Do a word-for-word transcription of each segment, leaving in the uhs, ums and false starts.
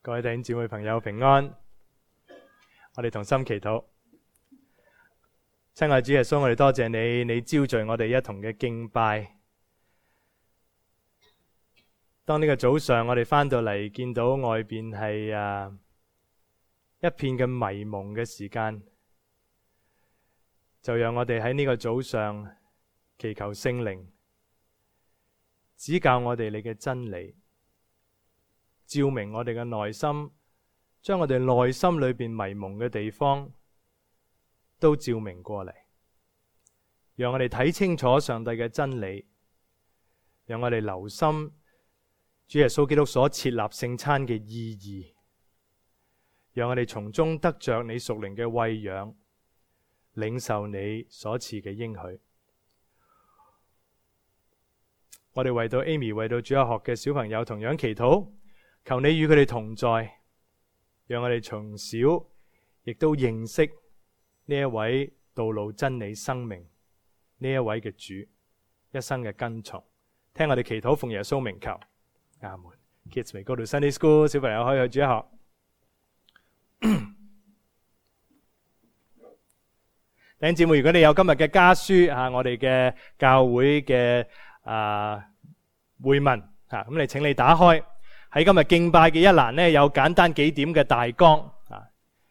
各位弟兄姊妹朋友平安，我哋同心祈禱。親愛主耶穌，我哋多謝你，你召聚我哋一同嘅敬拜。當呢個早上我哋翻到嚟，見到外邊係啊一片嘅迷蒙嘅時間，就讓我哋喺呢個早上祈求聖靈指教我哋你嘅真理，照明我哋嘅內心，將我哋內心裏邊迷蒙嘅地方都照明過嚟，讓我哋睇清楚上帝嘅真理，讓我哋留心主耶穌基督所設立聖餐嘅意義，讓我哋從中得着你屬靈嘅餵養，領受你所賜嘅應許。我哋為到 Amy 為到主日學嘅小朋友同樣祈禱，求你與佢哋同在，讓我哋從小亦都認識呢一位道路真理生命呢一位嘅主，一生嘅跟從。聽我哋祈禱，奉耶穌名求，阿門。Kids may go to Sunday school， 小朋友可以去主日學。弟兄姊妹，如果你有今日嘅家書啊，我哋嘅教會嘅啊會文啊，咁你請你打開。喺今日敬拜嘅一欄呢，有簡單幾點嘅大綱啊。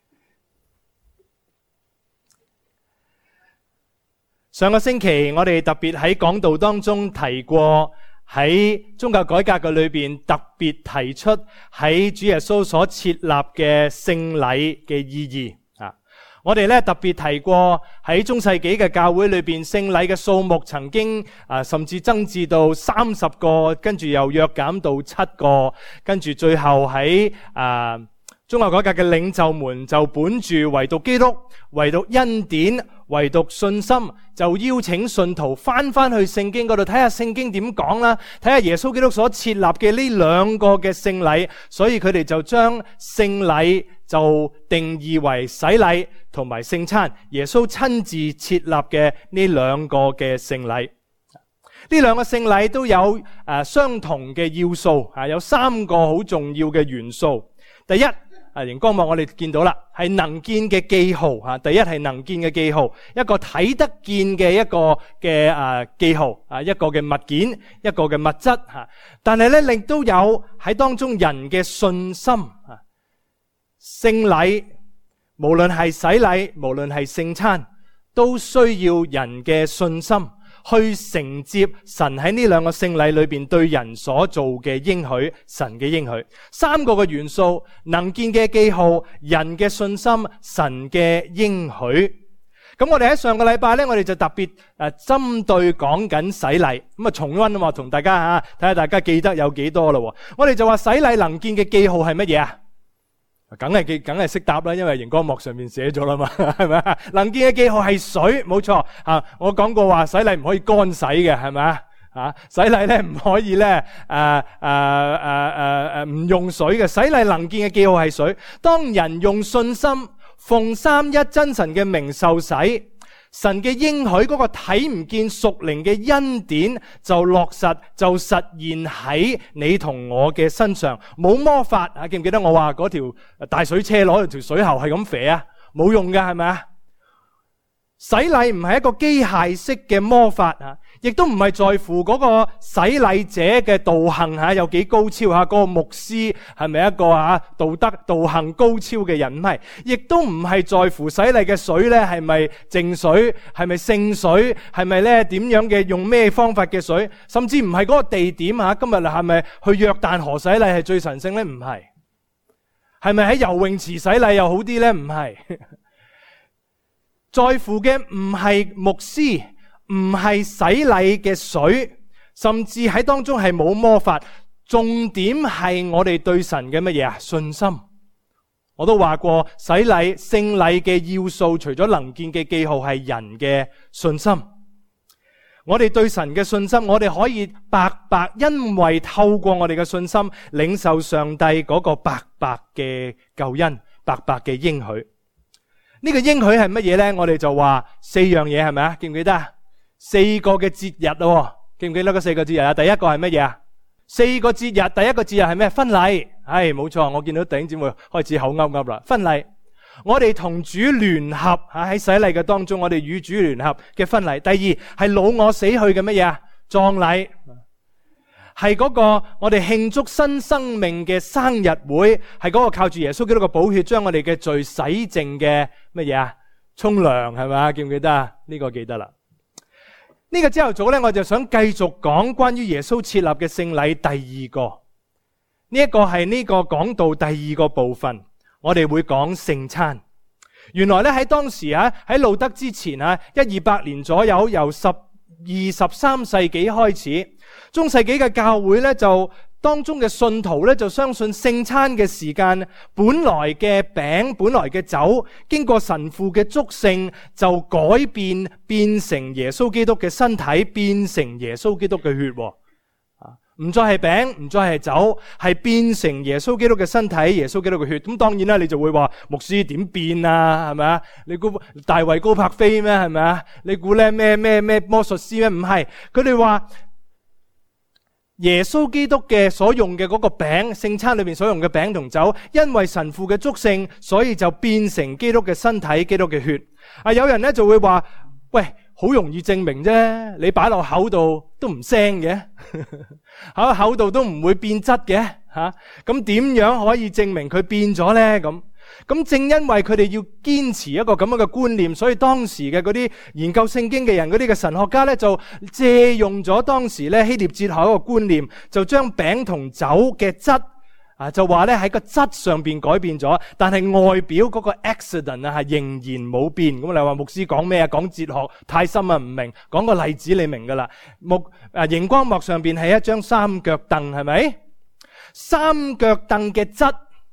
上個星期我哋特別喺講道當中提過，喺宗教改革嘅裏邊特別提出喺主耶穌所設立嘅聖禮嘅意義啊。我哋咧特別提過喺中世紀嘅教會裏邊，聖禮嘅數目曾經啊甚至增至到三十個，跟住又約減到七個，跟住最後喺啊宗教改革嘅領袖們就本住唯獨基督、唯獨恩典、唯獨信心，就邀請信徒翻翻去聖經嗰度睇下聖經點講啦，睇下耶穌基督所設立嘅呢兩個嘅聖禮，所以佢哋就將聖禮就定義為洗禮同埋聖餐，耶穌親自設立嘅呢兩個嘅聖禮。呢兩個聖禮都有誒、呃、相同嘅要素啊，有三個好重要嘅元素。第一啊，熒光幕我哋見到啦，係能見嘅記號啊。第一係能見嘅記號，一個睇得見嘅一個嘅啊記號啊，一個嘅物件，一個嘅物質吓。但係咧，亦都有喺當中人嘅信心啊。聖禮無論係洗禮，無論係聖餐，都需要人嘅信心去承接神喺呢兩個聖禮裏邊對人所做嘅應許，神嘅應許。三個嘅元素，能見嘅記號，人嘅信心，神嘅應許。咁我哋喺上個禮拜咧，我哋就特別誒針對講緊洗禮，咁啊重溫啊嘛，同大家吓睇下大家記得有幾多咯。我哋就話洗禮能見嘅記號係乜嘢啊？梗係記，梗係識答啦，因為熒光幕上面寫咗啦嘛，係咪啊？能見嘅記號係水，冇錯啊！我講過話洗禮唔可以乾洗嘅，係咪啊？啊，洗禮咧唔可以咧誒誒誒誒誒唔用水嘅，洗禮能見嘅記號係水。當人用信心奉三一真神嘅名受洗，神嘅應許嗰個睇唔見屬靈嘅恩典就落實，就實現喺你同我嘅身上。冇魔法啊！記唔記得我話嗰條大水車攞條水喉係咁肥啊？冇用嘅，係咪啊？洗禮唔係一個機械式嘅魔法啊，亦都唔係在乎嗰個洗禮者嘅道行吓有幾高超吓，嗰個牧師係咪一個吓道德道行高超嘅人？唔係，亦都唔係在乎洗禮嘅水咧係咪淨水，係咪聖水，係咪咧點樣嘅用咩方法嘅水，甚至唔係嗰個地點吓，今日係咪去約旦河洗禮係最神聖咧？唔係，係咪喺游泳池洗禮又好啲咧？唔係。在乎嘅唔係牧師，唔係洗禮嘅水，甚至喺當中係冇魔法。重點係我哋對神嘅乜嘢啊？信心。我都話過，洗禮聖禮嘅要素，除咗能見嘅記號，係人嘅信心。我哋對神嘅信心，我哋可以白白因為透過我哋嘅信心，領受上帝嗰個白白嘅救恩，白白嘅應許。呢個應許係乜嘢呢？我哋就話四樣嘢，係咪啊？記唔記得啊？四個嘅節日咯，記唔記得嗰四個節日啊？第一個係乜嘢啊？四個節日，第一個節日係咩？婚禮係冇錯，我見到弟兄姊妹開始口噏噏啦。婚禮，我哋同主聯合吓，喺洗禮嘅當中，我哋與主聯合嘅婚禮。第二係老我死去嘅乜嘢啊？葬禮，係嗰個我哋慶祝新生命嘅生日會，係嗰個靠住耶穌基督嘅寶血將我哋嘅罪洗淨嘅乜嘢啊？沖涼係咪？記唔記得啊？呢個記得啦。呢個朝頭早咧，我就想繼續講關於耶穌設立嘅聖禮第二個。呢一個係呢個講道第二個部分，我哋會講聖餐。原來咧喺當時啊，喺路德之前啊，一二百年左右，由十二十三世紀開始，中世紀嘅教會咧就當中嘅信徒咧就相信聖餐嘅時間，本來嘅餅、本來嘅酒，經過神父嘅祝聖就改變，變成耶穌基督嘅身體，變成耶穌基督嘅血。唔再係餅，唔再係酒，係變成耶穌基督嘅身體，耶穌基督嘅血。咁當然啦，你就會話牧師點變啊？係咪啊？你估大衛高柏飛咩？係咪啊？你估咧咩咩咩魔術師咩？唔係，佢哋話耶穌基督嘅所用嘅嗰個餅，聖餐裏邊所用嘅餅同酒，因為神父嘅祝聖，所以就變成基督嘅身體，基督嘅血。啊，有人咧就會話，喂，好容易證明啫，你擺落口度都唔腥嘅，喺口度都唔會變質嘅，吓，咁點樣可以證明佢變咗咧？咁咁正因為佢哋要堅持一個咁樣嘅觀念，所以當時嘅嗰啲研究聖經嘅人，嗰啲嘅神學家咧，就借用咗當時咧希臘哲學一個觀念，就將餅同酒嘅質啊，就話咧喺個質上邊改變咗，但係外表嗰個 accident 啊係仍然冇變。咁你話牧師講咩啊？講哲學太深啊，唔明。講個例子你明噶啦。木啊，熒光幕上邊係一張三腳凳，係咪？三腳凳嘅質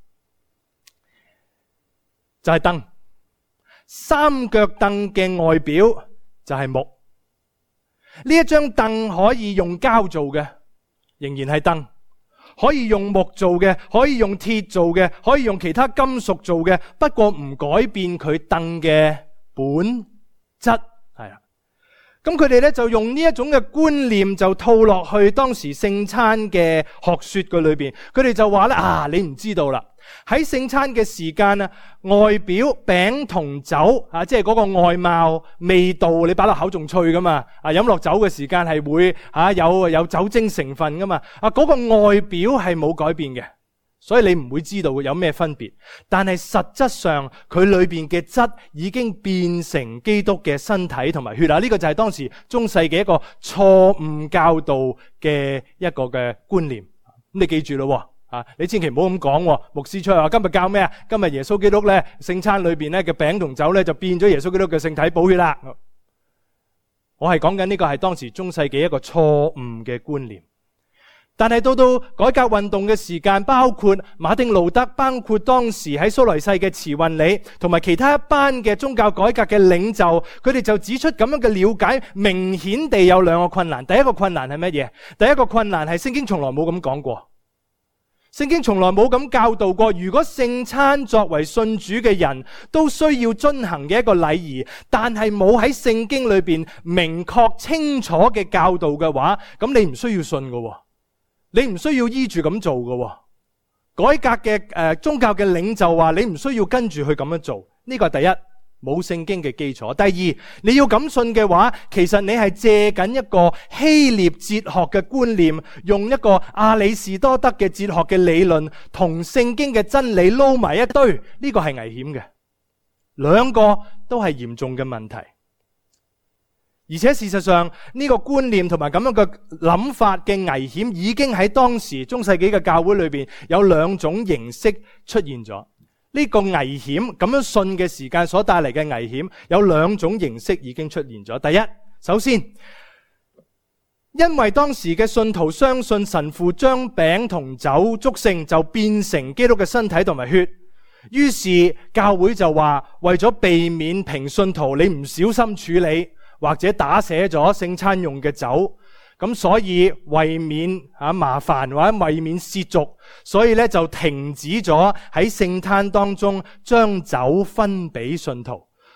就係凳，三腳凳嘅外表就係木。呢一張凳可以用膠做嘅，仍然係凳。可以用木做嘅，可以用鐵做嘅，可以用其他金屬做嘅，不過唔改變佢凳嘅本質。係啦，咁佢哋咧就用呢一種嘅觀念就套落去當時聖餐嘅學說嘅裏邊。佢哋就話咧，啊，你唔知道啦，喺聖餐嘅時間啊，外表餅同酒啊，即係嗰個外貌味道，你擺落口仲脆噶嘛？啊，飲落酒嘅時間係會啊有有酒精成分噶嘛？啊，嗰個外表係冇改變嘅，所以你唔會知道有咩分別。但係實質上佢裏邊嘅質已經變成基督嘅身體同埋血啦。呢個就係當時中世嘅一個錯誤教導嘅一個嘅觀念。咁你記住咯。啊！你千祈唔好咁講，牧師出嚟話今日教咩啊？今日耶穌基督咧聖餐裏邊咧嘅餅同酒咧就變咗耶穌基督嘅聖體寶血啦。我係講緊呢個係當時中世紀一個錯誤嘅觀念。但係到到改革運動嘅時間，包括馬丁路德，包括當時喺蘇黎世嘅慈運理，同埋其他一班嘅宗教改革嘅領袖，佢哋就指出咁樣嘅了解明顯地有兩個困難。第一個困難係乜嘢？第一個困難係聖經從來冇咁講過。聖經從來冇咁教導過，如果聖餐作為信主嘅人都需要遵行嘅一個禮儀，但係冇喺聖經裏邊明確清楚嘅教導嘅話，咁你唔需要信㗎，你唔需要依住咁做㗎。改革嘅誒、呃、宗教嘅領袖話你唔需要跟住去咁樣做，呢個係第一。冇聖經嘅基礎。第二，你要咁信嘅話，其實你係借緊一個希臘哲學嘅觀念，用一個亞里士多德嘅哲學嘅理論同聖經嘅真理撈埋一堆，呢個係危險嘅。兩個都係嚴重嘅問題。而且事實上呢個觀念同埋咁樣嘅諗法嘅危險已經喺當時中世紀嘅教會裏邊有兩種形式出現咗。呢個危險咁樣信嘅時間所帶嚟嘅危險有兩種形式已經出現咗。第一，首先因為當時嘅信徒相信神父將餅同酒祝聖就變成基督嘅身體同埋血，於是教會就話為咗避免平信徒你唔小心處理或者打瀉咗聖餐用嘅酒，咁所以為免啊麻煩或者為免褻瀆，所以咧就停止咗喺聖餐當中將酒分俾信徒。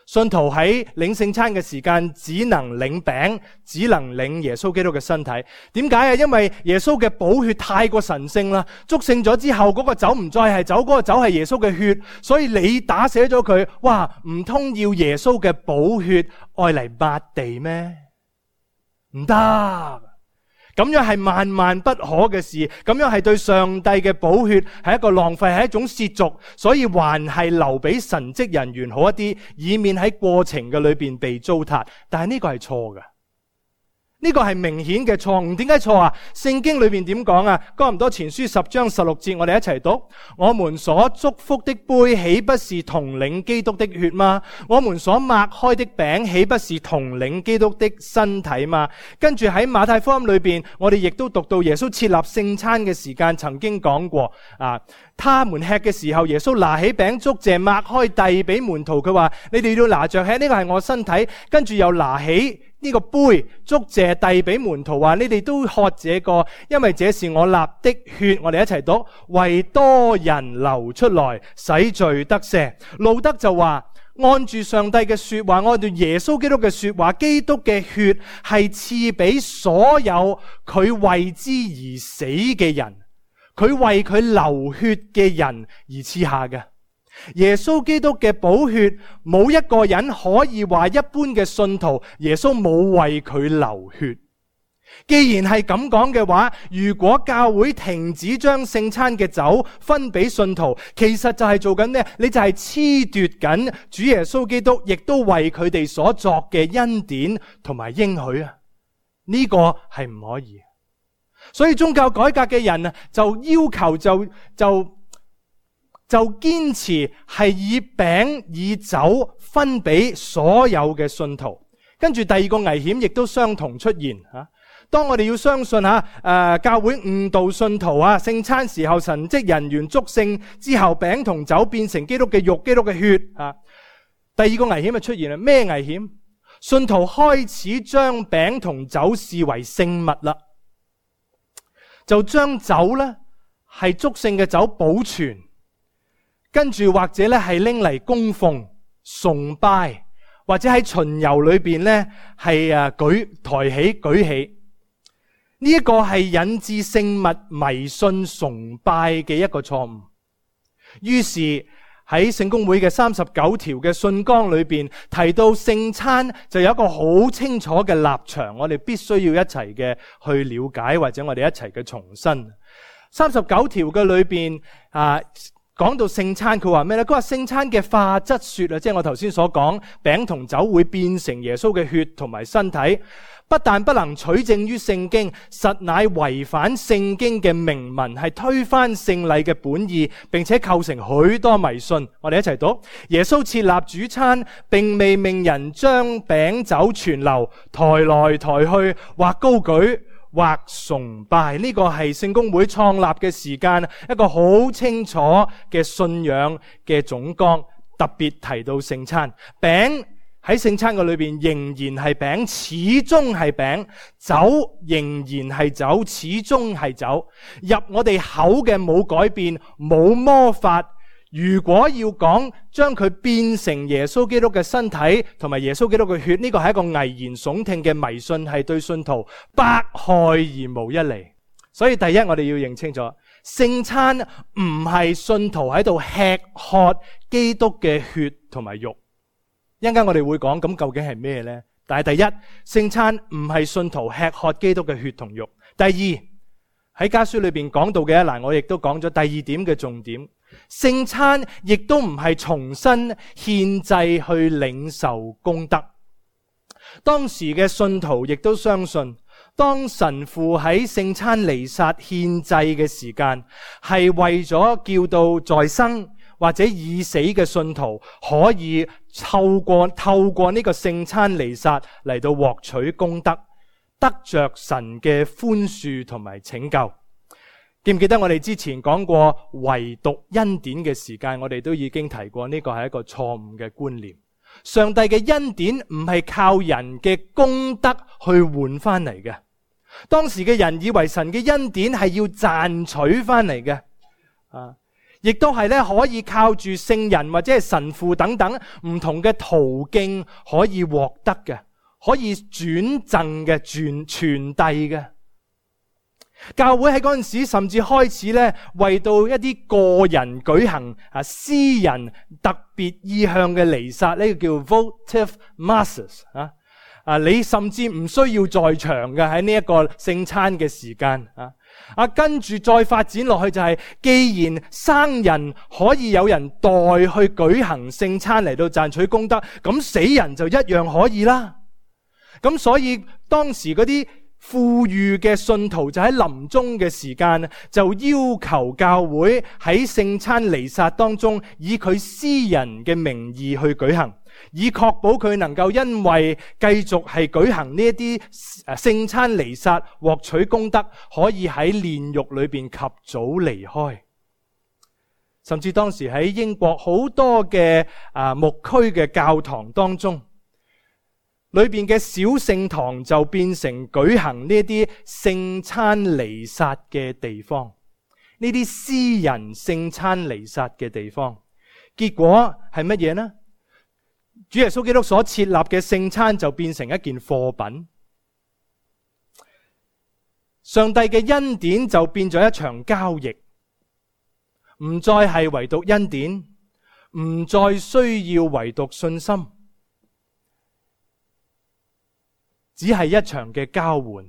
信徒喺領聖餐嘅時間只能領餅，只能領耶穌基督嘅身體。點解啊？因為耶穌嘅寶血太過神聖啦，祝聖咗之後嗰個酒唔再係酒，嗰個酒係耶穌嘅血，所以你打死咗佢，哇，唔通要耶穌嘅寶血愛嚟抹地咩？唔得。咁樣係萬萬不可嘅事，咁樣係對上帝嘅寶血係一個浪費，係一種褻瀆，所以還係留俾神職人員好一啲，以免喺過程嘅裏邊被糟蹋。但係呢個係錯嘅，呢個係明顯嘅錯誤。點解錯啊？聖經裏邊點講啊？哥林多前書十章十六節，我哋一齊讀：我們所祝福的杯，豈不是同領基督的血嗎？我們所擘開的餅，豈不是同領基督的身體嗎？跟住喺馬太福音裏邊，我哋亦都讀到耶穌設立聖餐嘅時間，曾經講過啊，他們吃嘅時候，耶穌拿起餅，祝謝，擘開，遞俾門徒，佢話：你哋要拿着吃，呢個係我身體。跟住又拿起呢個杯，祝謝，遞俾門徒，話：你哋都喝這個，因為這是我立的血。我哋一齊讀：為多人流出來，使罪得赦。路德就話：按住上帝嘅說話，按住耶穌基督嘅說話，基督嘅血係賜俾所有佢為之而死嘅人，佢為佢流血嘅人而賜下嘅。耶穌基督嘅寶血，冇一個人可以話一般嘅信徒耶穌冇為佢流血。既然係咁講嘅話，如果教會停止將聖餐嘅酒分俾信徒，其實就係做緊咩？你就係褫奪緊主耶穌基督亦都為佢哋所作嘅恩典同埋應許啊！呢個係唔可以。所以宗教改革嘅人啊，就要求就就就堅持係以餅以酒分俾所有嘅信徒。跟住第二個危險亦都相同出現吓。當我哋要相信吓，誒，教會誤導信徒啊，聖餐時候神職人員祝聖之後，餅同酒變成基督嘅肉、基督嘅血啊。第二個危險就出現啦，咩危險？信徒開始將餅同酒視為聖物啦，就將酒咧係祝聖嘅酒保存，跟住或者咧係拎嚟供奉、崇拜，或者喺巡遊裏邊咧係誒舉抬起、舉起。呢一個係引致聖物迷信崇拜嘅一個錯誤。於是喺聖公會嘅三十九條嘅信綱裏邊提到聖餐就有一個好清楚嘅立場，我哋必須要一齊嘅去了解，或者我哋一齊嘅重申。三十九條嘅裏邊啊，講到聖餐，佢話咩呢？佢話聖餐嘅化質說啊，即係我頭先所講，餅同酒會變成耶穌嘅血同埋身體。不但不能取證於聖經，實乃違反聖經嘅明文，係推翻聖禮嘅本意，並且構成許多迷信。我哋一齊讀：耶穌設立主餐，並未命人將餅酒存留，抬來抬去，或高舉，或崇拜。呢個係聖公會創立嘅時間，一個好清楚嘅信仰嘅總綱，特別提到聖餐餅。喺聖餐嘅裏邊仍然係餅，始終係餅；酒仍然係酒，始終係酒。入我哋口嘅冇改變，冇魔法。如果要講將佢變成耶穌基督嘅身體同埋耶穌基督嘅血，呢個係一個危言聳聽嘅迷信，係對信徒百害而無一利。所以第一，我哋要認清楚，聖餐唔係信徒喺度吃喝基督嘅血同埋肉。一陣間我哋會講，咁究竟係咩呢？但係第一，聖餐唔係信徒吃喝基督嘅血同肉。第二，喺家書裏邊講到嘅，嗱，我亦都講咗第二點嘅重點，聖餐亦都唔係重新獻祭去領受功德。當時嘅信徒亦都相信，當神父喺聖餐彌撒獻祭嘅時間，係為咗叫到在生或者已死嘅信徒可以透過透過呢個聖餐彌撒嚟到獲取功德，得着神嘅寬恕同埋拯救。記唔記得我哋之前講過唯獨恩典嘅時間，我哋都已經提過呢個係一個錯誤嘅觀念。上帝嘅恩典唔係靠人嘅功德去換翻嚟嘅。當時嘅人以為神嘅恩典係要賺取翻嚟嘅啊。 亦都係咧可以靠住聖人或者係神父等等唔同嘅途徑可以獲得嘅，可以轉贈嘅、傳傳遞嘅。教會喺嗰陣時甚至開始咧為到一啲個人舉行啊私人特別意向嘅彌撒，呢個叫 votive masses 啊。啊，你甚至唔需要在場嘅喺呢一個聖餐嘅時間啊。啊，跟住再發展落去就係，既然生人可以有人代去舉行聖餐嚟到賺取功德，咁死人就一樣可以啦。咁所以當時嗰啲富裕嘅信徒就喺臨終嘅時間就要求教會喺聖餐彌撒當中以佢私人嘅名義去舉行，以確保佢能夠因為繼續係舉行呢一啲聖餐彌撒獲取功德，可以喺煉獄裏邊及早離開。甚至當時喺英國好多嘅啊牧區嘅教堂當中，裏邊嘅小聖堂就變成舉行呢啲聖餐彌撒嘅地方，呢啲私人聖餐彌撒嘅地方。結果係乜嘢呢？主耶穌基督所設立嘅聖餐就變成一件貨品，上帝嘅恩典就變咗一場交易，唔再係唯獨恩典，唔再需要唯獨信心，只係一場嘅交換。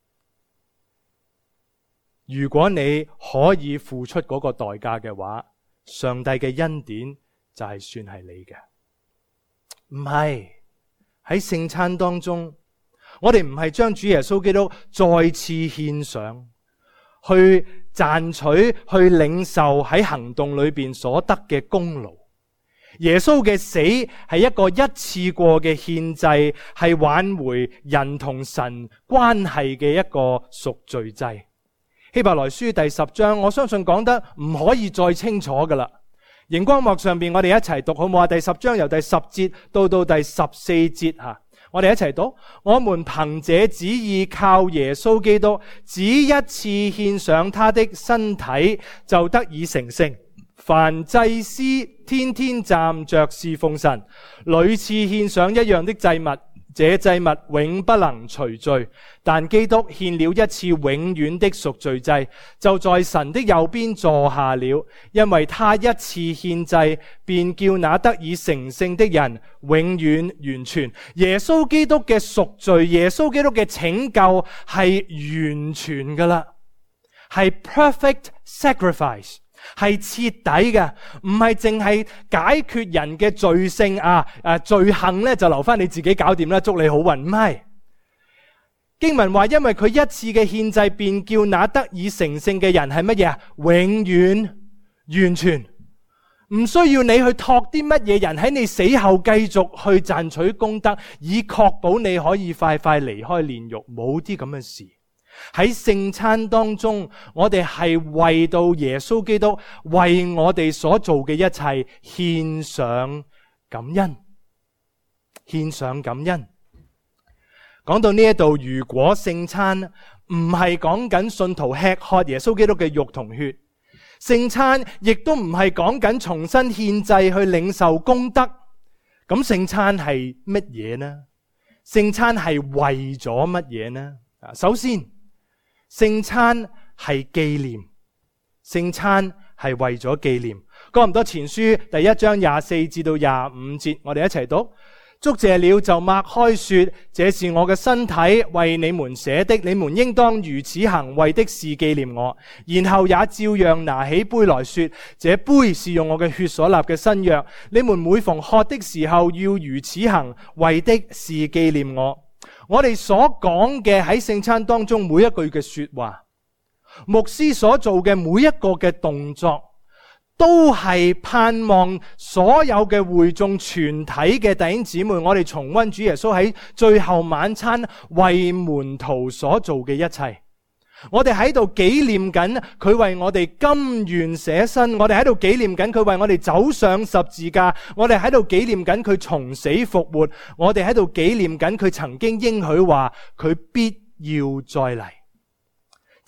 如果你可以付出嗰個代價嘅話，上帝嘅恩典就係算係你嘅。唔係，喺聖餐當中，我哋唔係將主耶穌基督再次獻上，去賺取、去領受喺行動裏邊所得嘅功勞。耶穌嘅死係一個一次過嘅獻祭，係挽回人同神關係嘅一個贖罪祭。希伯來書第十章，我相信講得唔可以再清楚噶啦。熒光幕上邊，我哋一齊讀好唔好啊？第十章由第十節到到第十四節吓，我哋一齊讀。我們憑這旨意靠耶穌基督，只一次獻上他的身體，就得以成聖。凡祭司天天站着侍奉神，屢次獻上一樣的祭物，這祭物永不能除罪。但基督獻了一次永遠的贖罪祭，就在神的右邊坐下了，因為他一次獻祭，便叫那得以成聖的人永遠完全。耶穌基督嘅贖罪，耶穌基督嘅拯救係完全噶啦，係 perfect sacrifice，係徹底嘅，唔係淨係解決人嘅罪性啊，誒罪行咧就留翻你自己搞掂啦，祝你好運。唔係，經文話，因為佢一次嘅獻祭，便叫那得以成聖嘅人係乜嘢啊？永遠完全，唔需要你去託啲乜嘢人喺你死後繼續去賺取功德，以確保你可以快快離開煉獄，冇啲咁嘅事。喺聖餐當中，我哋係為到耶穌基督為我哋所做嘅一切獻上感恩，獻上感恩。講到呢一度，如果聖餐唔係講緊信徒吃喝耶穌基督嘅肉同血，聖餐亦都唔係講緊重新獻祭去領受功德，咁聖餐係乜嘢呢？聖餐係為咗乜嘢呢？首先，聖餐係紀念，聖餐係為咗紀念。哥林多前書第一章廿四至到廿五節，我哋一齊讀。祝謝了就擘開說，這是我嘅身體，為你們捨的，你們應當如此行，為的是紀念我。然後也照樣拿起杯來說，這杯是用我嘅血所立嘅新約，你們每逢喝的時候要如此行，為的是紀念我。我哋所講嘅喺聖餐當中每一句嘅說話，牧師所做嘅每一個嘅動作，都係盼望所有嘅會眾全體嘅弟兄姊妹，我哋重溫主耶穌喺最後晚餐為門徒所做嘅一切。我哋喺度紀念緊佢為我哋甘願捨身，我哋喺度紀念緊佢為我哋走上十字架，我哋喺度紀念緊佢從死復活，我哋喺度紀念緊佢曾經應許話佢必要再嚟。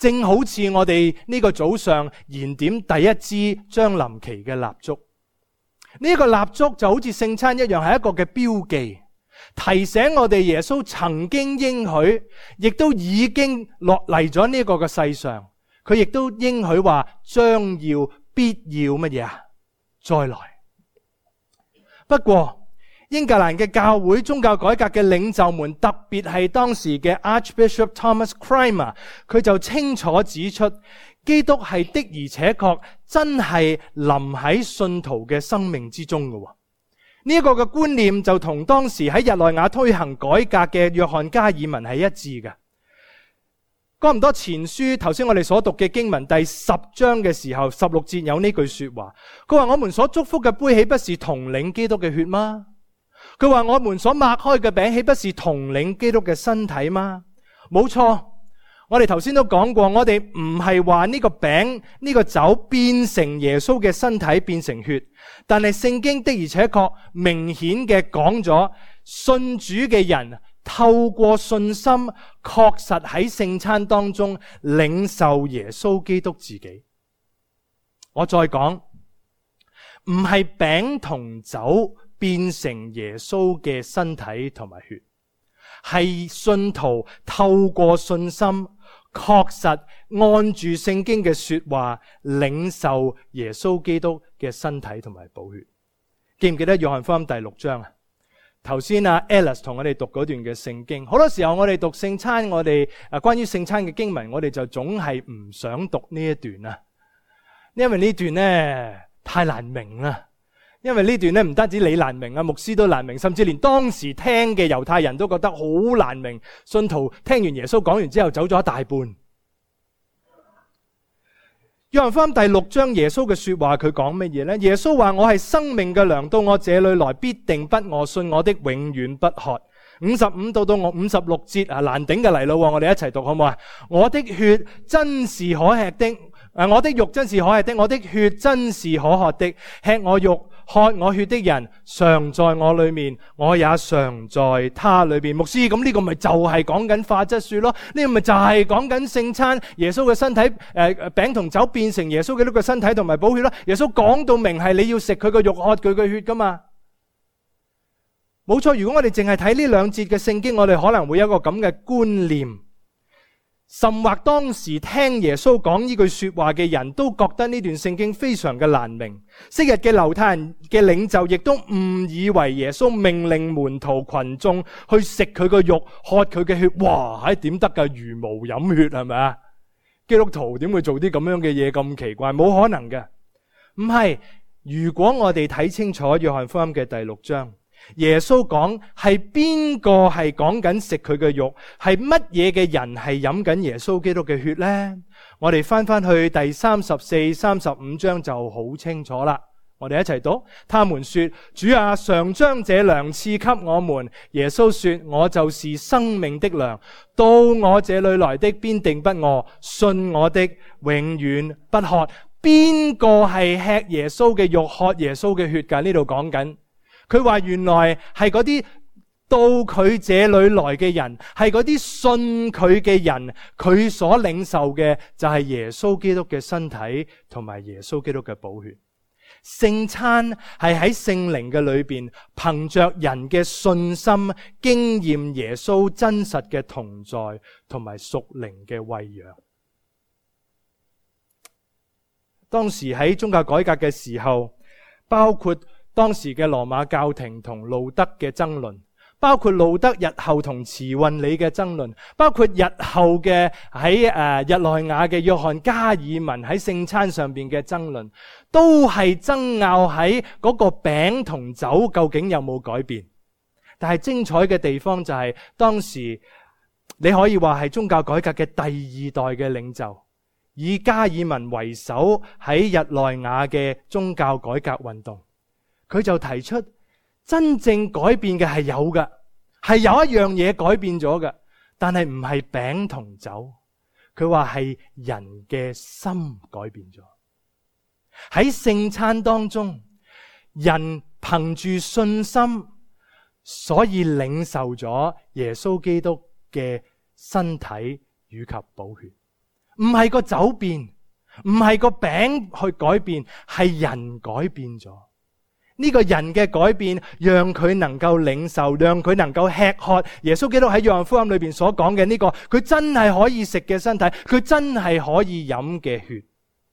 正好似我哋呢個早上燃點第一支將臨期嘅蠟燭。呢個蠟燭就好似聖餐一樣，係一個嘅標記，提醒我哋耶穌曾經應許，亦都已經落嚟咗呢個嘅世上。佢亦都應許話將要必要乜嘢啊？再來。不過英格蘭嘅教會宗教改革嘅領袖們，特別係當時嘅 Archbishop Thomas Cranmer， 佢就清楚指出，基督係的而且確真係臨喺信徒嘅生命之中嘅。呢一個嘅觀念就同當時喺日內瓦推行改革嘅約翰加爾文係一致嘅。哥林多前書頭先我哋所讀嘅經文第十章嘅時候，十六節有呢句說話，佢話我們所祝福嘅杯豈不是同領基督嘅血嗎？佢話我們所擘開嘅餅豈不是同領基督嘅身體嗎？冇錯，我哋頭先都講過，我哋唔係話呢個餅呢個酒變成耶穌嘅身體變成血，但係聖經的而且確明顯嘅講咗，信主嘅人透過信心確實喺聖餐當中領受耶穌基督自己。我再講，唔係餅同酒變成耶穌嘅身體同埋血，係信徒透過信心確實按住聖經嘅說話領受耶穌基督嘅身體同埋寶血。記唔記得約翰福音第六章啊？頭先阿 Alice 同我哋讀嗰段嘅聖經，好多時候我哋讀聖餐，我哋啊關於聖餐嘅經文，我哋就總係唔想讀呢一段啊，因為呢段呢太難明啦。因為呢段呢唔單止你難明啊，牧師都難明，甚至連當時聽嘅猶太人都覺得好難明。信徒聽完耶穌講完之後走咗一大半。約翰福音第六章耶穌嘅說話，佢講乜嘢呢？耶穌話我係生命嘅糧，到我這裏來必定不餓，信我的永遠不渴。五十五到到我五十六節啊，難頂嘅嚟咯，我哋一齊讀好唔好啊？我的血真是可吃的，誒，我的肉真是可吃的，我的血真是可喝的。吃我肉喝我血的人，常在我裏面，我也常在他裏邊。牧師，咁呢個咪就係講緊化質說咯？呢個咪就係講緊聖餐，耶穌嘅身體誒餅同酒變成耶穌基督嘅身體同埋寶血咯。耶穌講到明係你要食佢個肉，喝佢個血噶嘛？冇錯。如果我哋淨係睇呢兩節嘅聖經，我哋可能會有一個咁嘅觀念。甚或當時聽耶穌講呢句說話嘅人都覺得呢段聖經非常嘅難明。昔日嘅猶太人嘅領袖亦都誤以為耶穌命令門徒群眾去食佢個肉，喝佢嘅血。哇，係點得噶？茹毛飲血係咪啊？基督徒點會做啲咁樣嘅嘢？咁奇怪，冇可能嘅。唔係，如果我哋睇清楚約翰福音嘅第六章，耶穌講係邊個係講緊食佢嘅肉，係乜嘢嘅人係飲緊耶穌基督嘅血呢？我哋翻翻去第三十四、三十五章就好清楚啦。我哋一齊讀。他們說：主啊，常將這糧賜給我們。耶穌說：我就是生命的糧，到我這裏來的必定不餓，信我的永遠不渴。邊個係吃耶穌嘅肉、喝耶穌嘅血噶？呢度講緊。佢話原來係嗰啲到佢這裏來嘅人，係嗰啲信佢嘅人，佢所領受嘅就係耶穌基督嘅身體同埋耶穌基督嘅寶血。聖餐係喺聖靈嘅裏邊，憑着人嘅信心經驗耶穌真實嘅同在同埋屬靈嘅餵養。當時喺宗教改革嘅時候，包括當時嘅羅馬教廷同路德嘅爭論，包括路德日後同慈運理嘅爭論，包括日後嘅喺誒日內瓦嘅約翰加爾文喺聖餐上邊嘅爭論，都係爭拗喺嗰個餅同酒究竟有冇改變。但係精彩嘅地方就係當時你可以話係宗教改革嘅第二代嘅領袖，以加爾文為首喺日內瓦嘅宗教改革運動。佢就提出真正改變嘅係有嘅，係有一樣嘢改變咗嘅，但係唔係餅同酒。佢話係人嘅心改變咗。喺聖餐當中，人憑住信心，所以領受咗耶穌基督嘅身體以及寶血。 唔係個酒變，唔係個餅去改變，係人改變咗。呢個人嘅改變，讓佢能夠領受，讓佢能夠吃喝。耶穌基督喺約翰福音裏邊所講嘅呢個，佢真係可以食嘅身體，佢真係可以飲嘅血。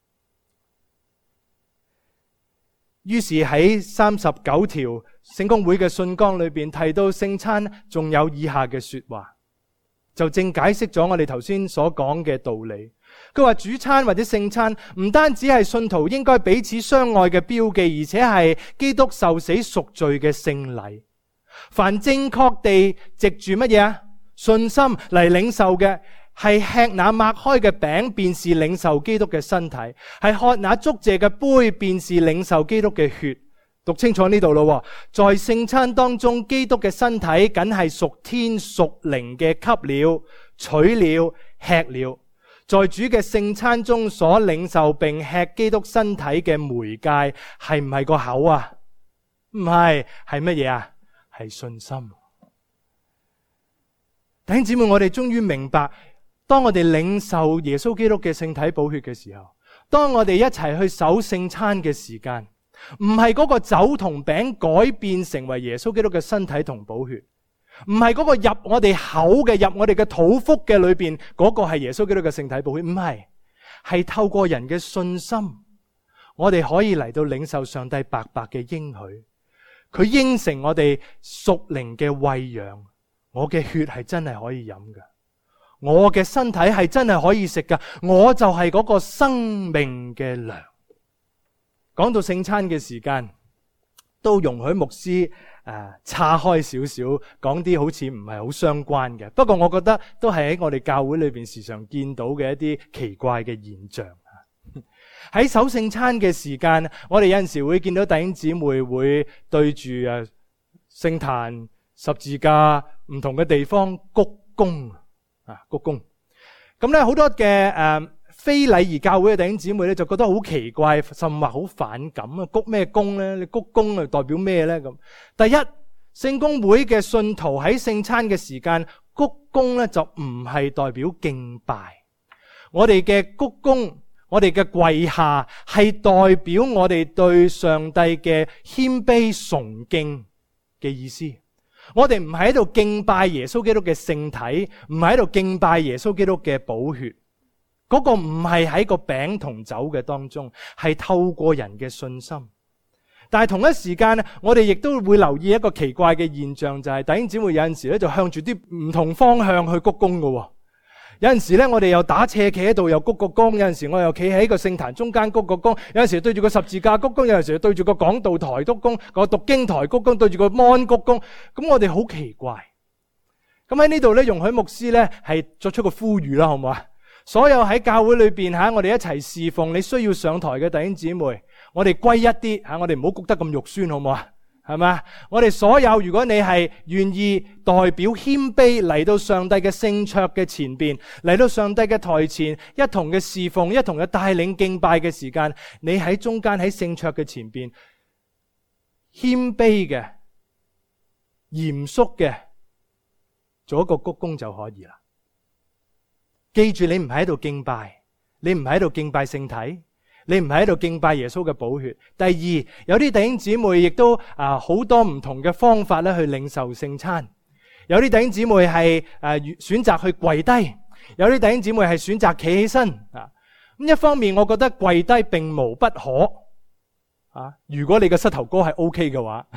於是喺三十九條聖公會嘅信綱裏邊提到聖餐，仲有以下嘅說話，就正解釋咗我哋頭先所講嘅道理。佢話主餐或者聖餐唔單止係信徒應該彼此相愛嘅標記，而且係基督受死贖罪嘅聖禮。凡正確地藉住乜嘢啊？信心嚟領受嘅，係吃那擘開嘅餅，便是領受基督嘅身體；係喝那祝謝嘅杯，便是領受基督嘅血。讀清楚呢度咯，在聖餐當中，基督嘅身體僅係屬天屬靈嘅吸了、取了、吃了。在主嘅聖餐中所領受並吃基督身體嘅媒介係唔係個口啊？唔係，係乜嘢啊？係信心。弟兄姊妹，我哋終於明白，當我哋領受耶穌基督嘅聖體寶血嘅時候，當我哋一齊去守聖餐嘅時間，唔係嗰個酒同餅改變成為耶穌基督嘅身體同寶血。唔係嗰個入我哋口嘅，入我哋嘅肚腹嘅裏邊嗰個係耶穌基督嘅聖體寶血，唔係，係透過人嘅信心，我哋可以嚟到領受上帝白白嘅應許。佢應承我哋屬靈嘅餵養，我嘅血係真係可以飲㗎，我嘅身體係真係可以食㗎，我就係嗰個生命嘅糧。講到聖餐嘅時間，都容許牧師誒，岔開少少，講啲好似唔係好相關嘅。不過我覺得都係喺我哋教會裏邊時常見到嘅一啲奇怪嘅現象。喺守聖餐嘅時間，我哋有陣時會見到弟兄姊妹會對住誒聖壇、十字架唔同嘅地方鞠躬啊，鞠躬。咁咧好多嘅誒非禮儀教會嘅弟兄姊妹咧，就覺得好奇怪，甚或好反感啊！鞠咩躬咧？你鞠躬啊，代表咩咧？咁第一，聖公會嘅信徒喺聖餐嘅時間鞠躬咧，就唔係代表敬拜。我哋嘅鞠躬，我哋嘅跪下，係代表我哋對上帝嘅謙卑崇敬嘅意思。我哋唔係喺度敬拜耶穌基督嘅聖體，唔係喺度敬拜耶穌基督嘅寶血。嗰個唔係喺個餅同酒嘅當中，係透過人嘅信心。但係同一時間咧，我哋亦都會留意一個奇怪嘅現象，就係弟兄姊妹有陣時咧就向住啲唔同方向去鞠躬嘅。有陣時咧，我哋又打斜企喺度又鞠個躬；有陣時我又企喺個聖壇中間鞠個躬；有陣時對住個十字架鞠躬；有陣時對住個講道台鞠躬，個讀經台鞠躬，對住個 mon 鞠躬。咁我哋好奇怪。咁喺呢度咧，容許牧師咧係作出個呼籲啦，好唔好啊？所有喺教會裏邊吓，我哋一齊侍奉，你需要上台嘅弟兄姊妹，我哋歸一啲吓，我哋唔好谷得咁肉酸，好唔好啊？係嘛？我哋所有，如果你係願意代表謙卑嚟到上帝嘅聖桌嘅前邊，嚟到上帝嘅台前，一同嘅侍奉，一同嘅帶領敬拜嘅時間，你喺中間喺聖桌嘅前邊，謙卑嘅、嚴肅嘅，做一個鞠躬就可以啦。記住，你唔係喺度敬拜，你唔係喺度敬拜聖體，你唔係喺度敬拜耶穌嘅寶血。第二，有啲弟兄姊妹亦都啊好多唔同嘅方法咧去領受聖餐。有啲弟兄姊妹係誒選擇去跪低，有啲弟兄姊妹係選擇企起身啊。咁一方面，我覺得跪低並無不可啊。如果你嘅膝頭哥係 OK 嘅話，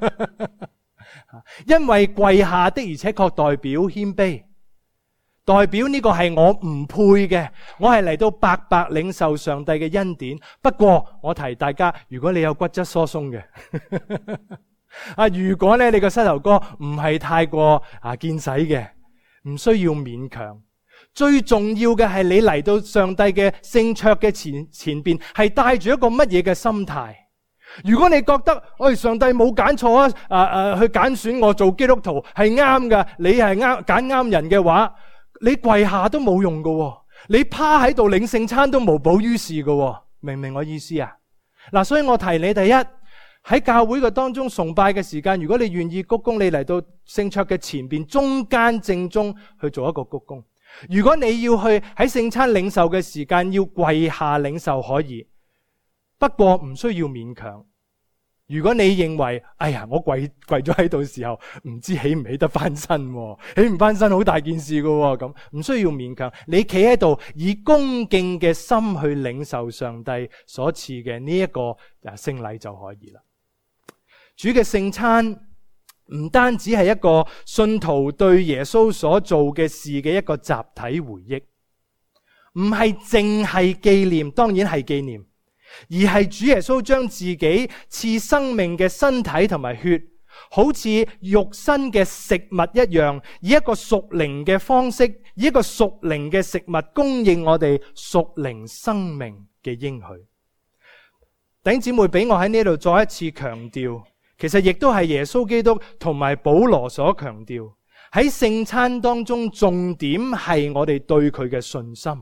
因為跪下的而且確代表謙卑。代表呢個係我唔配嘅，我係嚟到白白領受上帝嘅恩典。不過我提大家，如果你有骨質疏鬆嘅，啊，如果咧你個膝頭哥唔係太過啊見使嘅，唔需要勉強。最重要嘅係你嚟到上帝嘅聖桌嘅前前邊，係帶住一個乜嘢嘅心態？如果你覺得，哎，上帝冇揀錯啊，啊啊去揀選我做基督徒係啱㗎，你係啱揀啱人嘅話。你跪下都冇用㗎，你趴喺度領聖餐都無補於事㗎，明唔明我意思啊？嗱，所以我提你第一，喺教會嘅當中崇拜嘅時間，如果你願意鞠躬，你嚟到聖桌嘅前邊中間正中去做一個鞠躬。 如果你要去喺聖餐領受嘅時間要跪下領受可以，不過唔需要勉強。如果你認為，哎呀，我跪跪咗喺度時候，唔知起唔起得翻身，起唔翻身好大件事噶，咁唔需要勉強。你企喺度以恭敬嘅心去領受上帝所賜嘅呢一個聖禮就可以啦。主嘅聖餐唔單止係一個信徒對耶穌所做嘅事嘅一個集體回憶，唔係淨係紀念，當然係紀念。而係主耶穌將自己賜生命嘅身體同埋血，好似肉身嘅食物一樣，以一個屬靈嘅方式，以一個屬靈嘅食物供應我哋屬靈生命嘅應許。弟兄姊妹，俾我喺呢度再一次強調，其實亦都係耶穌基督同埋保羅所強調，喺聖餐當中重點係我哋對佢嘅信心。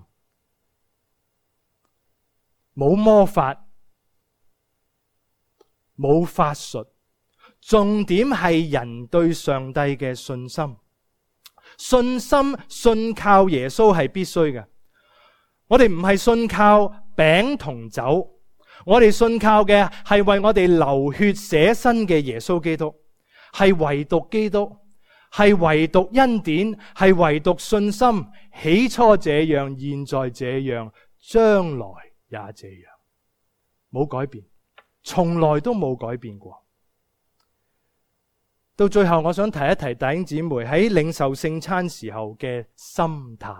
冇魔法，冇法術，重點係人對上帝嘅信心。信心信靠耶穌係必須嘅。我哋唔係信靠餅同酒，我哋信靠嘅係為我哋流血捨身嘅耶穌基督，係唯獨基督，係唯獨恩典，係唯獨信心。起初這樣，現在這樣，將來也這樣，冇改變，從來都冇改變過。到最後，我想提一提弟兄姊妹喺領受聖餐時候嘅心態。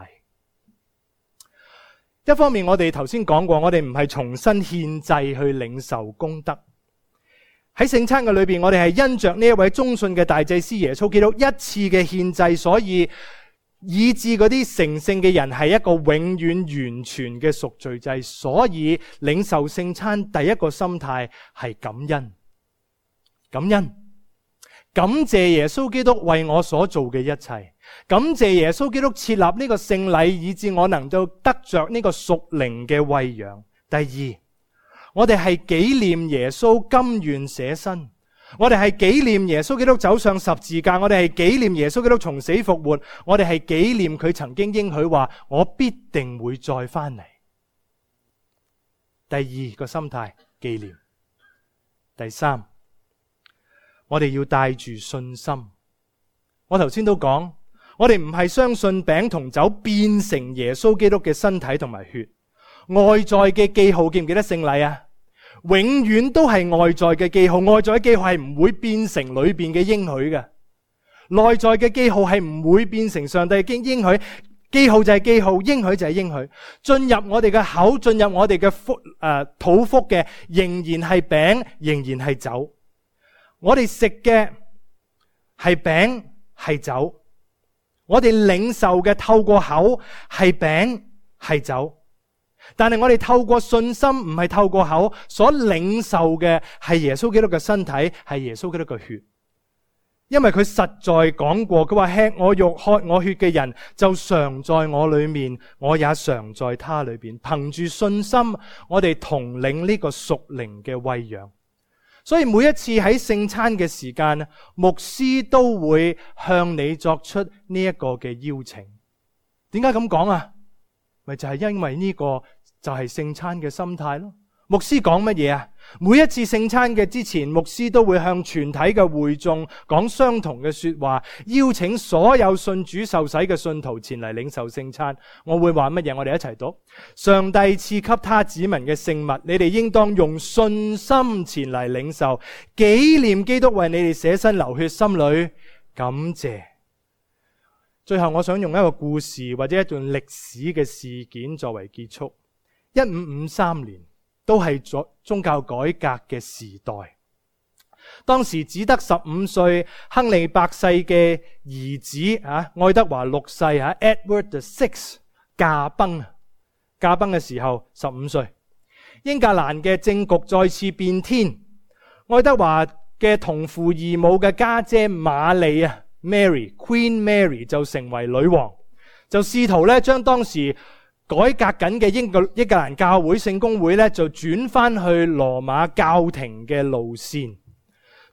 一方面，我哋頭先講過，我哋唔係重新獻祭去領受功德。喺聖餐嘅裏邊，我哋係因着呢一位忠信嘅大祭司耶穌基督一次嘅獻祭，所以以致嗰啲成聖嘅人係一個永遠完全嘅贖罪祭，所以領受聖餐第一個心態係感恩，感恩，感謝耶穌基督為我所做嘅一切，感謝耶穌基督設立呢個聖禮，以致我能夠得着呢個屬靈嘅餵養。第二，我哋係紀念耶穌甘願捨身。我哋係紀念耶穌基督走上十字架，我哋係紀念耶穌基督從死復活，我哋係紀念佢曾經應許話我必定會再翻嚟。第二個心態，紀念。第三，我哋要帶住信心。我頭先都講，我哋唔係相信餅同酒變成耶穌基督嘅身體同埋血，外在嘅記號，記唔記得聖禮啊？永遠都係外在嘅記號，外在嘅記號係唔會變成裏邊嘅應許嘅。內在嘅記號係唔會變成上帝嘅應許，記號就係記號，應許就係應許。進入我哋嘅口，進入我哋嘅腹誒肚腹嘅，仍然係餅，仍然係酒。我哋食嘅係餅係酒，我哋領受嘅透過口係餅係酒。但係我哋透過信心，唔係透過口所領受嘅係耶穌基督嘅身體，係耶穌基督嘅血。因為佢實在講過，佢話吃我肉喝我血嘅人就常在我裏面，我也常在他裏邊。憑住信心，我哋同領呢個屬靈嘅餵養。所以每一次喺聖餐嘅時間，牧師都會向你作出呢一個嘅邀請。點解咁講啊？咪就係因為呢個就係聖餐嘅心態咯。牧師講乜嘢啊？每一次聖餐嘅之前，牧師都會向全體嘅會眾講相同嘅說話，邀請所有信主受洗嘅信徒前嚟領受聖餐。我會話乜嘢？我哋一齊讀：上帝賜給他子民嘅聖物，你哋應當用信心前嚟領受，紀念基督為你哋捨身流血，心裏感謝。最後我想用一個故事或者一段歷史嘅事件作為結束。一五五三年都係宗教改革嘅時代，當時只得十五歲亨利八世嘅兒子啊，愛德華六世啊 Edward the Sixth 駕崩，駕崩嘅時候十五歲。英格蘭嘅政局再次變天，愛德華嘅同父異母嘅家姐瑪麗啊 Mary Queen Mary 就成為女王，就試圖咧將當時改革緊嘅英格英格蘭教會聖公會咧就轉翻去羅馬教廷嘅路線。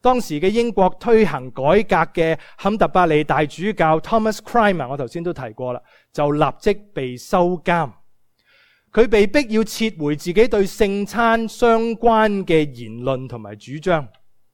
當時嘅英國推行改革嘅坎特伯利大主教 Thomas Cranmer， 我頭先都提過啦，就立即被收監。佢被逼要撤回自己對聖餐相關嘅言論同埋主張。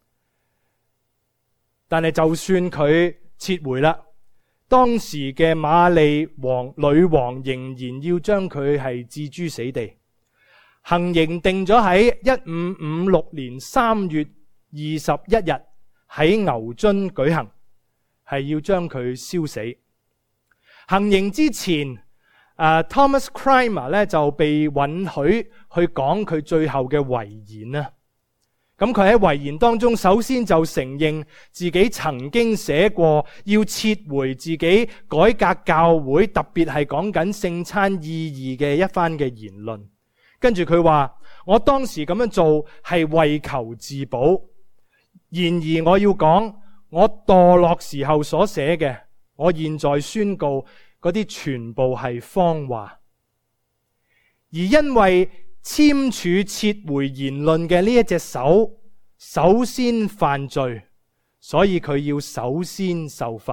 但係就算佢撤回啦，當時嘅瑪麗王女王仍然要將佢係置諸死地。行刑定咗喺一五五六年三月二十一日喺牛津舉行，係要將佢燒死。行刑之前，啊、Thomas Cranmer 咧就被允許去講佢最後嘅遺言啦。咁佢喺遺言當中，首先就承認自己曾經寫過要撤回自己改革教會，特別係講緊聖餐意義嘅一番嘅言論。跟住佢話：我當時咁樣做係為求自保，然而我要講，我墮落時候所寫嘅，我現在宣告嗰啲全部係謊話。而因為簽署撤回言論嘅呢一隻手首先犯罪，所以佢要首先受罰。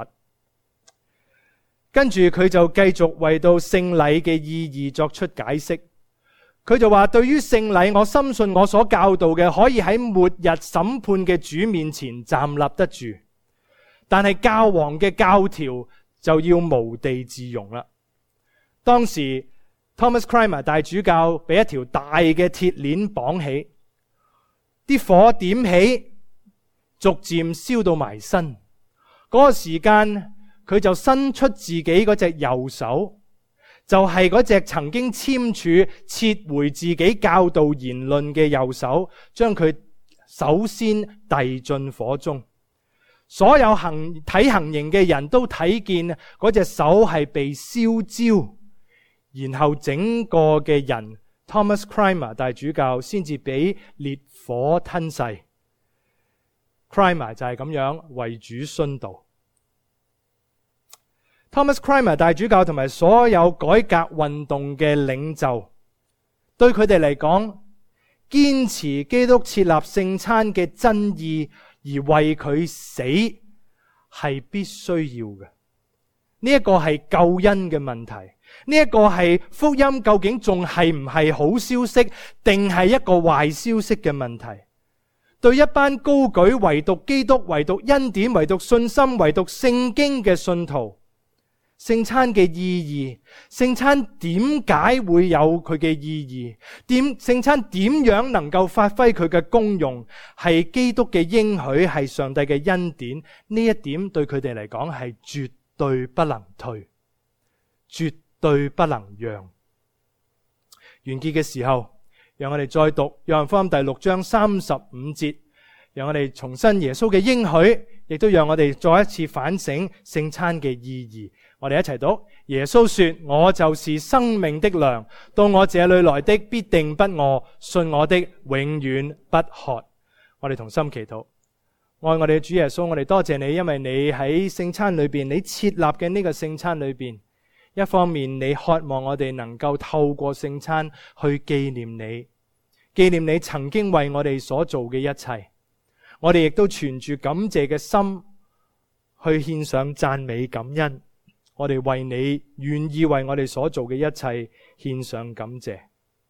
跟住佢就繼續為到聖禮嘅意義作出解釋。佢就話：對於聖禮，我深信我所教導嘅可以喺末日審判嘅主面前站立得住，但係教皇嘅教條就要無地自容啦。當時 Thomas Cranmer 大主教俾一條大嘅鐵鏈綁起，啲火點起，逐漸燒到埋身。嗰個時間，佢就伸出自己嗰隻右手，就係嗰隻曾經簽署撤回自己教導言論嘅右手，將佢首先遞進火中。所有行睇行刑嘅人都睇見嗰隻手係被燒焦，然後整個嘅人 Thomas Cranmer 大主教先至俾烈火吞噬。Cranmer 就係咁樣為主殉道。Thomas Cranmer 大主教同埋所有改革運動嘅領袖，對佢哋嚟講，堅持基督設立聖餐嘅真義而為佢死係必須要嘅。呢一個係救恩嘅問題，呢一個係福音究竟仲係唔係好消息，定係一個壞消息嘅問題。對一班高舉唯獨基督、唯獨恩典、唯獨信心、唯獨聖經嘅信徒，聖餐嘅意義，聖餐點解會有佢嘅意義？點聖餐點樣能夠發揮佢嘅功用？係基督嘅應許，係上帝嘅恩典。呢一點對佢哋嚟講係絕對不能退，絕對不能讓。完結嘅時候，讓我哋再讀約翰福音第六章三十五節，讓我哋重申耶穌嘅應許，亦都讓我哋再一次反省聖餐嘅意義。我哋一齊讀。耶穌說：我就是生命的糧，到我這裏來的必定不餓，信我的永遠不渴。我哋同心祈禱。愛我哋嘅主耶穌，我哋多謝你，因為你喺聖餐裏邊，你設立嘅呢個聖餐裏邊，一方面你渴望我哋能夠透過聖餐去紀念你，紀念你曾經為我哋所做嘅一切。我哋亦都存住感謝嘅心去獻上讚美感恩。我哋為你願意為我哋所做嘅一切獻上感謝，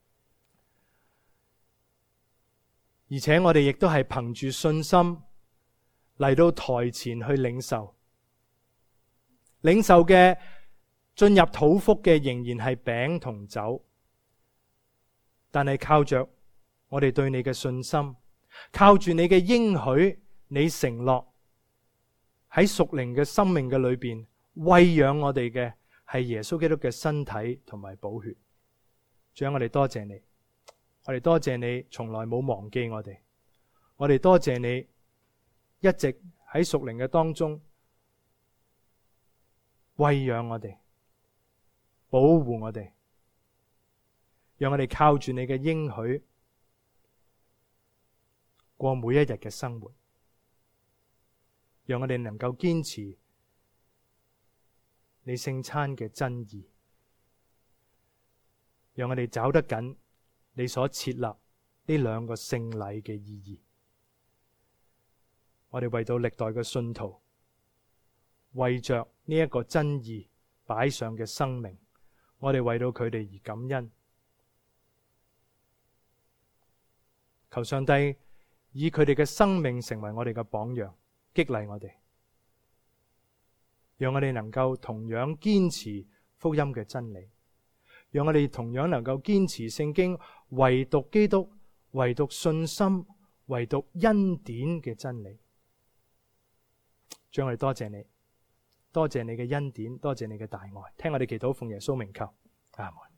而且我哋亦都係憑住信心嚟到台前去領受，領受嘅進入肚腹嘅仍然係餅同酒，但係靠着我哋對你嘅信心，靠住你嘅應許，你承諾喺屬靈嘅生命嘅裏邊餵養我哋嘅係耶穌基督嘅身體同埋寶血。主啊，我哋多謝你，我哋多謝你從來冇忘記我哋，我哋多謝你一直喺屬靈嘅當中餵養我哋，保護我哋，讓我哋靠住你嘅應許過每一日嘅生活，讓我哋能夠堅持你聖餐嘅真義，讓我哋找得緊你所設立呢兩個聖禮嘅意義。 我哋為到歷代嘅信徒，為着呢一個真義擺上嘅生命，我哋為到佢哋而感恩。求上帝以佢哋嘅生命成為我哋嘅榜樣，激勵我哋，讓我哋能夠同樣堅持福音嘅真理，讓我哋同樣能夠堅持聖經唯獨基督、唯獨信心、唯獨恩典嘅真理。主，我哋多謝你，多謝你嘅恩典，多謝你嘅大愛，聽我哋祈禱，奉耶穌名求，阿門。